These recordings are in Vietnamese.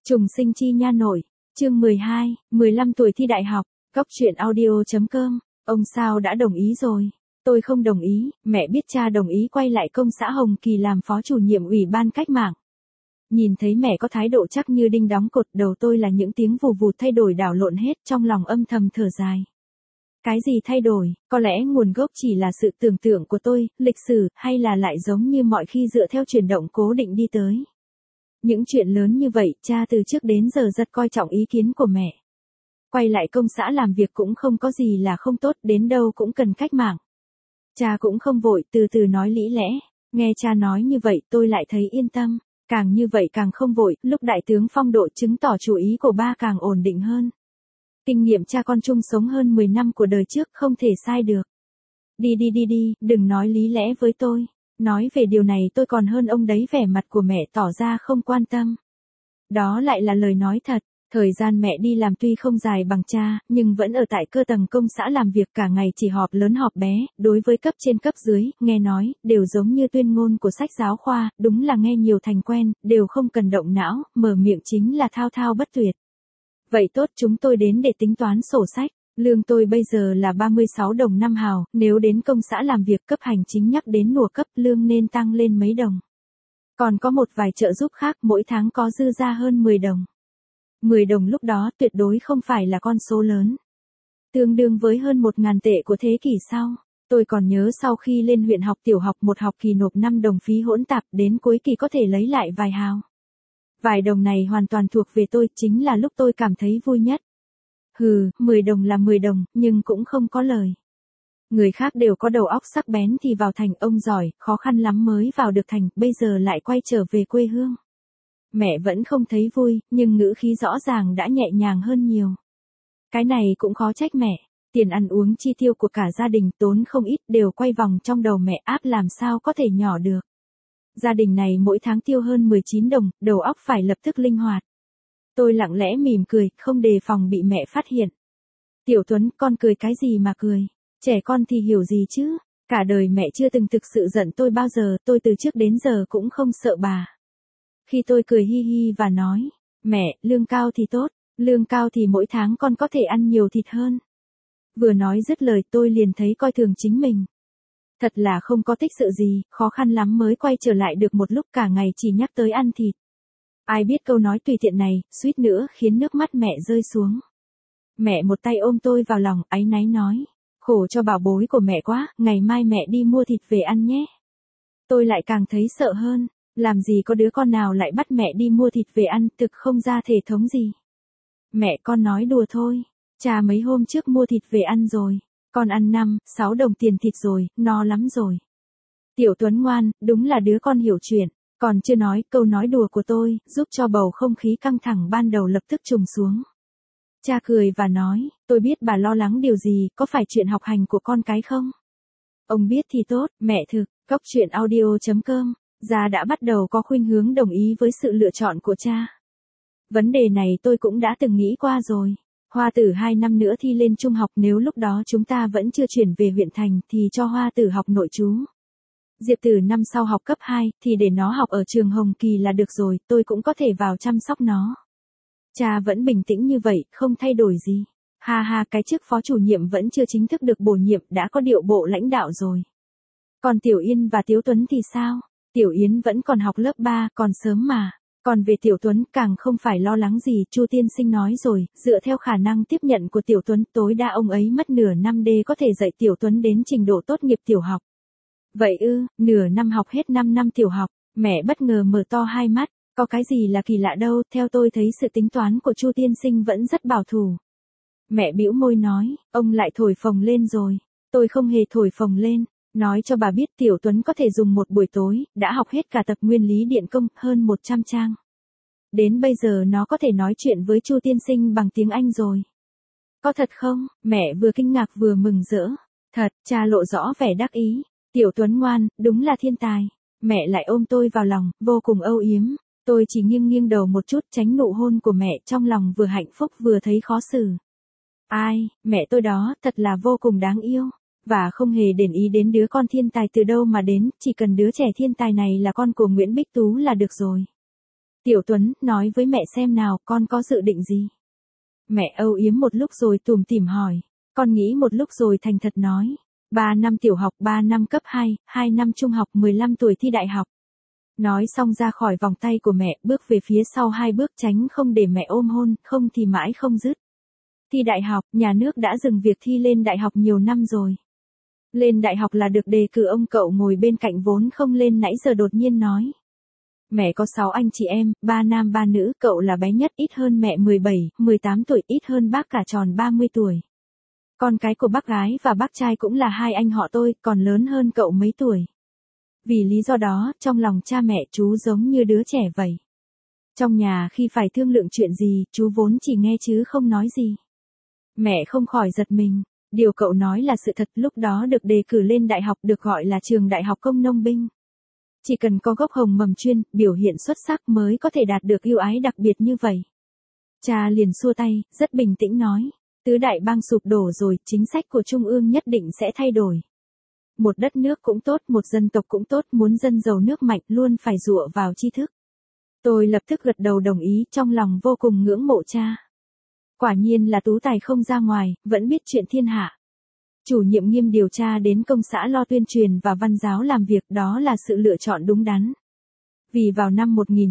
Trùng sinh chi nha nội, chương 12, 15 tuổi thi đại học, Góc truyện audio.com, ông sao đã đồng ý rồi. Tôi không đồng ý, mẹ biết cha đồng ý quay lại công xã Hồng Kỳ làm phó chủ nhiệm ủy ban cách mạng. Nhìn thấy mẹ có thái độ chắc như đinh đóng cột, đầu tôi là những tiếng vù vù thay đổi đảo lộn hết, trong lòng âm thầm thở dài. Cái gì thay đổi, có lẽ nguồn gốc chỉ là sự tưởng tượng của tôi, lịch sử, hay là lại giống như mọi khi dựa theo chuyển động cố định đi tới. Những chuyện lớn như vậy, cha từ trước đến giờ rất coi trọng ý kiến của mẹ. Quay lại công xã làm việc cũng không có gì là không tốt, đến đâu cũng cần cách mạng. Cha cũng không vội, từ từ nói lý lẽ. Nghe cha nói như vậy tôi lại thấy yên tâm. Càng như vậy càng không vội, lúc đại tướng phong độ chứng tỏ chủ ý của ba càng ổn định hơn. Kinh nghiệm cha con chung sống hơn 10 năm của đời trước không thể sai được. Đi, đừng nói lý lẽ với tôi. Nói về điều này tôi còn hơn ông đấy, vẻ mặt của mẹ tỏ ra không quan tâm. Đó lại là lời nói thật. Thời gian mẹ đi làm tuy không dài bằng cha, nhưng vẫn ở tại cơ tầng công xã làm việc cả ngày, chỉ họp lớn họp bé, đối với cấp trên cấp dưới, nghe nói, đều giống như tuyên ngôn của sách giáo khoa, đúng là nghe nhiều thành quen, đều không cần động não, mở miệng chính là thao thao bất tuyệt. Vậy tốt, chúng tôi đến để tính toán sổ sách. Lương tôi bây giờ là 36 đồng 5 hào, nếu đến công xã làm việc cấp hành chính nhắc đến nùa cấp, lương nên tăng lên mấy đồng. Còn có một vài trợ giúp khác, mỗi tháng có dư ra hơn 10 đồng. 10 đồng lúc đó tuyệt đối không phải là con số lớn. Tương đương với hơn 1.000 tệ của thế kỷ sau. Tôi còn nhớ sau khi lên huyện học tiểu học một học kỳ nộp 5 đồng phí hỗn tạp, đến cuối kỳ có thể lấy lại vài hào. Vài đồng này hoàn toàn thuộc về tôi, chính là lúc tôi cảm thấy vui nhất. 10 đồng là 10 đồng, nhưng cũng không có lời. Người khác đều có đầu óc sắc bén thì vào thành, ông giỏi, khó khăn lắm mới vào được thành, bây giờ lại quay trở về quê hương. Mẹ vẫn không thấy vui, nhưng ngữ khí rõ ràng đã nhẹ nhàng hơn nhiều. Cái này cũng khó trách mẹ, tiền ăn uống chi tiêu của cả gia đình tốn không ít, đều quay vòng trong đầu mẹ, áp làm sao có thể nhỏ được. Gia đình này mỗi tháng tiêu hơn 19 đồng, đầu óc phải lập tức linh hoạt. Tôi lặng lẽ mỉm cười, không đề phòng bị mẹ phát hiện. Tiểu Tuấn, con cười cái gì mà cười? Trẻ con thì hiểu gì chứ? Cả đời mẹ chưa từng thực sự giận tôi bao giờ, tôi từ trước đến giờ cũng không sợ bà. Khi tôi cười hi hi và nói, mẹ, lương cao thì tốt, lương cao thì mỗi tháng con có thể ăn nhiều thịt hơn. Vừa nói dứt lời tôi liền thấy coi thường chính mình. Thật là không có tích sự gì, khó khăn lắm mới quay trở lại được một lúc, cả ngày chỉ nhắc tới ăn thịt. Ai biết câu nói tùy tiện này, suýt nữa khiến nước mắt mẹ rơi xuống. Mẹ một tay ôm tôi vào lòng, áy náy nói, khổ cho bảo bối của mẹ quá, ngày mai mẹ đi mua thịt về ăn nhé. Tôi lại càng thấy sợ hơn. Làm gì có đứa con nào lại bắt mẹ đi mua thịt về ăn, thực không ra thể thống gì. Mẹ, con nói đùa thôi, cha mấy hôm trước mua thịt về ăn rồi, con ăn 5-6 đồng tiền thịt rồi, no lắm rồi. Tiểu Tuấn ngoan, đúng là đứa con hiểu chuyện, còn chưa nói, câu nói đùa của tôi, giúp cho bầu không khí căng thẳng ban đầu lập tức trùng xuống. Cha cười và nói, tôi biết bà lo lắng điều gì, có phải chuyện học hành của con cái không? Ông biết thì tốt, mẹ thực, Góc truyện audio.com. Gia đã bắt đầu có khuynh hướng đồng ý với sự lựa chọn của cha. Vấn đề này tôi cũng đã từng nghĩ qua rồi. Hoa Tử 2 năm nữa thi lên trung học, nếu lúc đó chúng ta vẫn chưa chuyển về huyện thành thì cho Hoa Tử học nội trú. Diệp Tử năm sau học cấp 2 thì để nó học ở trường Hồng Kỳ là được rồi, tôi cũng có thể vào chăm sóc nó. Cha vẫn bình tĩnh như vậy, không thay đổi gì. Ha ha, cái chức phó chủ nhiệm vẫn chưa chính thức được bổ nhiệm, đã có điệu bộ lãnh đạo rồi. Còn Tiểu Yên và Tiếu Tuấn thì sao? Tiểu Yến vẫn còn học lớp 3, còn sớm mà. Còn về Tiểu Tuấn càng không phải lo lắng gì, Chu tiên sinh nói rồi, dựa theo khả năng tiếp nhận của Tiểu Tuấn, tối đa ông ấy mất nửa năm để có thể dạy Tiểu Tuấn đến trình độ tốt nghiệp tiểu học. Vậy nửa năm học hết 5 năm tiểu học, mẹ bất ngờ mở to hai mắt, có cái gì là kỳ lạ đâu, theo tôi thấy sự tính toán của Chu tiên sinh vẫn rất bảo thủ. Mẹ bĩu môi nói, ông lại thổi phồng lên rồi. Tôi không hề thổi phồng lên. Nói cho bà biết Tiểu Tuấn có thể dùng một buổi tối, đã học hết cả tập nguyên lý điện công, hơn 100 trang. Đến bây giờ nó có thể nói chuyện với Chu tiên sinh bằng tiếng Anh rồi. Có thật không? Mẹ vừa kinh ngạc vừa mừng rỡ. Thật, cha lộ rõ vẻ đắc ý. Tiểu Tuấn ngoan, đúng là thiên tài. Mẹ lại ôm tôi vào lòng, vô cùng âu yếm. Tôi chỉ nghiêng đầu một chút tránh nụ hôn của mẹ, trong lòng vừa hạnh phúc vừa thấy khó xử. Ai, mẹ tôi đó, thật là vô cùng đáng yêu. Và không hề để ý đến đứa con thiên tài từ đâu mà đến, chỉ cần đứa trẻ thiên tài này là con của Nguyễn Bích Tú là được rồi. Tiểu Tuấn, nói với mẹ xem nào, con có dự định gì? Mẹ âu yếm một lúc rồi tủm tỉm hỏi. Con nghĩ một lúc rồi thành thật nói. 3 năm tiểu học, 3 năm cấp 2, 2 năm trung học, 15 tuổi thi đại học. Nói xong ra khỏi vòng tay của mẹ, bước về phía sau 2 bước tránh không để mẹ ôm hôn, không thì mãi không dứt. Thi đại học, nhà nước đã dừng việc thi lên đại học nhiều năm rồi. Lên đại học là được đề cử. Ông cậu ngồi bên cạnh vốn không lên nãy giờ đột nhiên nói. Mẹ có 6 anh chị em, 3 nam 3 nữ, cậu là bé nhất, ít hơn mẹ 17, 18 tuổi, ít hơn bác cả tròn 30 tuổi. Con cái của bác gái và bác trai cũng là 2 anh họ tôi, còn lớn hơn cậu mấy tuổi. Vì lý do đó, trong lòng cha mẹ chú giống như đứa trẻ vậy. Trong nhà khi phải thương lượng chuyện gì, chú vốn chỉ nghe chứ không nói gì. Mẹ không khỏi giật mình. Điều cậu nói là sự thật, lúc đó được đề cử lên đại học được gọi là trường đại học công nông binh. Chỉ cần có gốc hồng mầm chuyên, biểu hiện xuất sắc mới có thể đạt được ưu ái đặc biệt như vậy. Cha liền xua tay, rất bình tĩnh nói. Tứ đại bang sụp đổ rồi, chính sách của Trung ương nhất định sẽ thay đổi. Một đất nước cũng tốt, một dân tộc cũng tốt, muốn dân giàu nước mạnh luôn phải dựa vào tri thức. Tôi lập tức gật đầu đồng ý, trong lòng vô cùng ngưỡng mộ cha. Quả nhiên là tú tài không ra ngoài, vẫn biết chuyện thiên hạ. Chủ nhiệm Nghiêm điều tra đến công xã lo tuyên truyền và văn giáo làm việc, đó là sự lựa chọn đúng đắn. Vì vào năm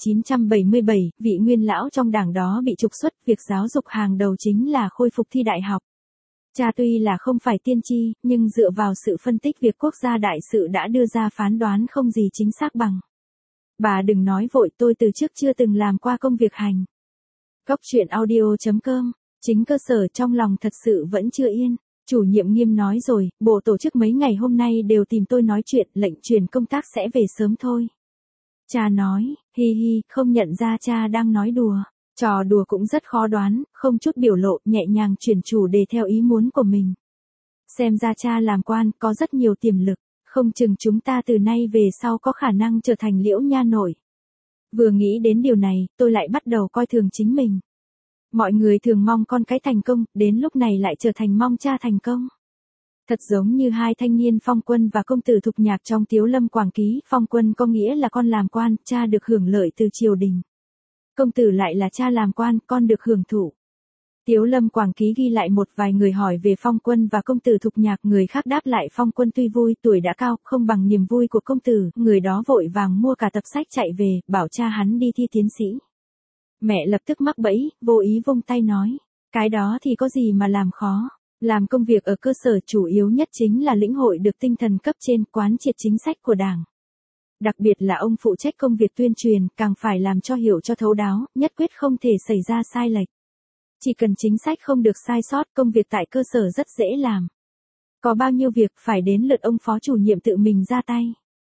1977, vị nguyên lão trong đảng đó bị trục xuất, việc giáo dục hàng đầu chính là khôi phục thi đại học. Cha tuy là không phải tiên tri, nhưng dựa vào sự phân tích việc quốc gia đại sự đã đưa ra phán đoán không gì chính xác bằng. Bà đừng nói vội, tôi từ trước chưa từng làm qua công việc hành. Góc truyện audio.com, chính cơ sở trong lòng thật sự vẫn chưa yên. Chủ nhiệm Nghiêm nói rồi, bộ tổ chức mấy ngày hôm nay đều tìm tôi nói chuyện, lệnh truyền công tác sẽ về sớm thôi. Cha nói, hi hi, không nhận ra cha đang nói đùa. Trò đùa cũng rất khó đoán, không chút biểu lộ, nhẹ nhàng chuyển chủ đề theo ý muốn của mình. Xem ra cha làm quan, có rất nhiều tiềm lực, không chừng chúng ta từ nay về sau có khả năng trở thành Liễu Nha nổi. Vừa nghĩ đến điều này, tôi lại bắt đầu coi thường chính mình. Mọi người thường mong con cái thành công, đến lúc này lại trở thành mong cha thành công. Thật giống như 2 thanh niên Phong Quân và công tử Thục Nhạc trong Tiếu Lâm Quảng Ký. Phong Quân có nghĩa là con làm quan, cha được hưởng lợi từ triều đình. Công tử lại là cha làm quan, con được hưởng thụ. Tiếu Lâm Quảng Ký ghi lại một vài người hỏi về Phong Quân và công tử Thục Nhạc, người khác đáp lại Phong Quân tuy vui, tuổi đã cao, không bằng niềm vui của công tử, người đó vội vàng mua cả tập sách chạy về, bảo cha hắn đi thi tiến sĩ. Mẹ lập tức mắc bẫy, vô ý vung tay nói, cái đó thì có gì mà làm khó, làm công việc ở cơ sở chủ yếu nhất chính là lĩnh hội được tinh thần cấp trên, quán triệt chính sách của Đảng. Đặc biệt là ông phụ trách công việc tuyên truyền, càng phải làm cho hiểu cho thấu đáo, nhất quyết không thể xảy ra sai lệch. Chỉ cần chính sách không được sai sót, công việc tại cơ sở rất dễ làm. Có bao nhiêu việc phải đến lượt ông phó chủ nhiệm tự mình ra tay.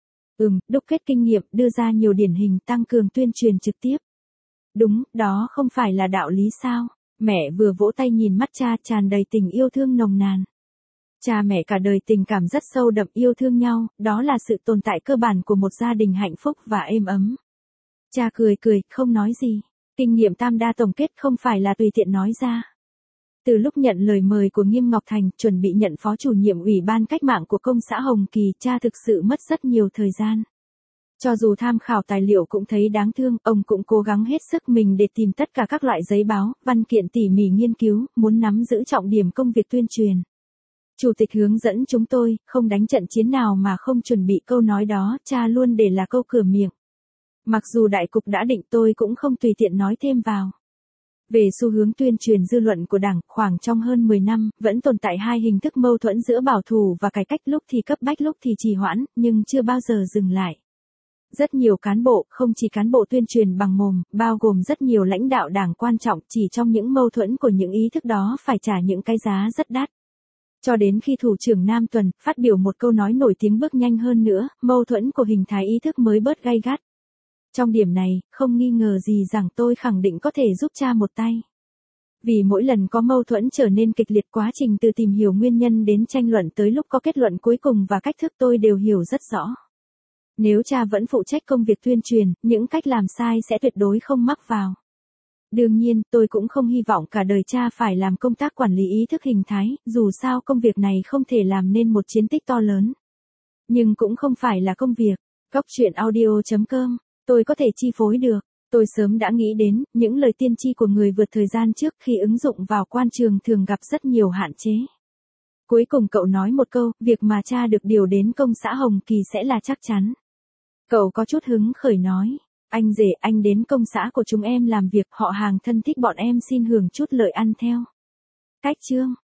Đúc kết kinh nghiệm, đưa ra nhiều điển hình, tăng cường tuyên truyền trực tiếp. Đúng, đó không phải là đạo lý sao? Mẹ vừa vỗ tay nhìn mắt cha, tràn đầy tình yêu thương nồng nàn. Cha mẹ cả đời tình cảm rất sâu đậm, yêu thương nhau, đó là sự tồn tại cơ bản của một gia đình hạnh phúc và êm ấm. Cha cười cười, không nói gì. Kinh nghiệm tam đa tổng kết không phải là tùy tiện nói ra. Từ lúc nhận lời mời của Nghiêm Ngọc Thành, chuẩn bị nhận phó chủ nhiệm Ủy ban Cách mạng của công xã Hồng Kỳ, cha thực sự mất rất nhiều thời gian. Cho dù tham khảo tài liệu cũng thấy đáng thương, ông cũng cố gắng hết sức mình để tìm tất cả các loại giấy báo, văn kiện tỉ mỉ nghiên cứu, muốn nắm giữ trọng điểm công việc tuyên truyền. Chủ tịch hướng dẫn chúng tôi, không đánh trận chiến nào mà không chuẩn bị câu nói đó, cha luôn để là câu cửa miệng. Mặc dù đại cục đã định, tôi cũng không tùy tiện nói thêm vào. Về xu hướng tuyên truyền dư luận của Đảng, khoảng trong hơn 10 năm, vẫn tồn tại 2 hình thức mâu thuẫn giữa bảo thủ và cải cách, lúc thì cấp bách lúc thì trì hoãn, nhưng chưa bao giờ dừng lại. Rất nhiều cán bộ, không chỉ cán bộ tuyên truyền bằng mồm, bao gồm rất nhiều lãnh đạo Đảng quan trọng, chỉ trong những mâu thuẫn của những ý thức đó phải trả những cái giá rất đắt. Cho đến khi Thủ trưởng Nam Tuần phát biểu một câu nói nổi tiếng bước nhanh hơn nữa, mâu thuẫn của hình thái ý thức mới bớt gay gắt. Trong điểm này, không nghi ngờ gì rằng tôi khẳng định có thể giúp cha một tay. Vì mỗi lần có mâu thuẫn trở nên kịch liệt, quá trình từ tìm hiểu nguyên nhân đến tranh luận tới lúc có kết luận cuối cùng và cách thức tôi đều hiểu rất rõ. Nếu cha vẫn phụ trách công việc tuyên truyền, những cách làm sai sẽ tuyệt đối không mắc vào. Đương nhiên, tôi cũng không hy vọng cả đời cha phải làm công tác quản lý ý thức hình thái, dù sao công việc này không thể làm nên một chiến tích to lớn. Nhưng cũng không phải là công việc. Góc truyện audio.com, tôi có thể chi phối được. Tôi sớm đã nghĩ đến, những lời tiên tri của người vượt thời gian trước khi ứng dụng vào quan trường thường gặp rất nhiều hạn chế. Cuối cùng cậu nói một câu, việc mà cha được điều đến công xã Hồng Kỳ sẽ là chắc chắn. Cậu có chút hứng khởi nói, anh rể, anh đến công xã của chúng em làm việc, họ hàng thân thích bọn em xin hưởng chút lợi ăn theo. Cách chương